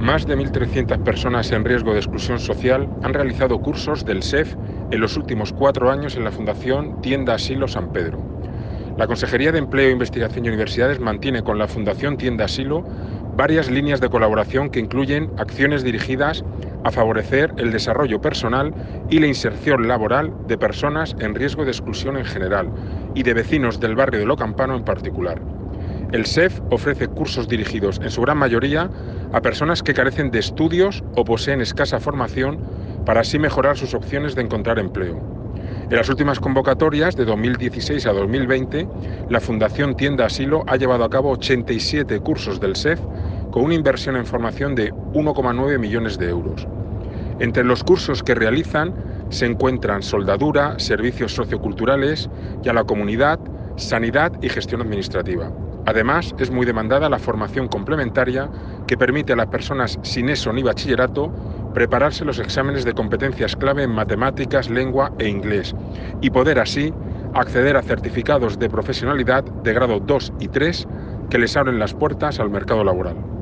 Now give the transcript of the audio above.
Más de 1.300 personas en riesgo de exclusión social han realizado cursos del SEF en los últimos 4 años en la Fundación Tienda Asilo San Pedro. La Consejería de Empleo, Investigación y Universidades mantiene con la Fundación Tienda Asilo varias líneas de colaboración que incluyen acciones dirigidas a favorecer el desarrollo personal y la inserción laboral de personas en riesgo de exclusión en general y de vecinos del barrio de Lo Campano en particular. El SEF ofrece cursos dirigidos, en su gran mayoría, a personas que carecen de estudios o poseen escasa formación para así mejorar sus opciones de encontrar empleo. En las últimas convocatorias, de 2016 a 2020, la Fundación Tienda Asilo ha llevado a cabo 87 cursos del SEF con una inversión en formación de 1,9 millones de euros. Entre los cursos que realizan se encuentran soldadura, servicios socioculturales y a la comunidad, sanidad y gestión administrativa. Además, es muy demandada la formación complementaria que permite a las personas sin ESO ni bachillerato prepararse los exámenes de competencias clave en matemáticas, lengua e inglés y poder así acceder a certificados de profesionalidad de grado 2 y 3 que les abren las puertas al mercado laboral.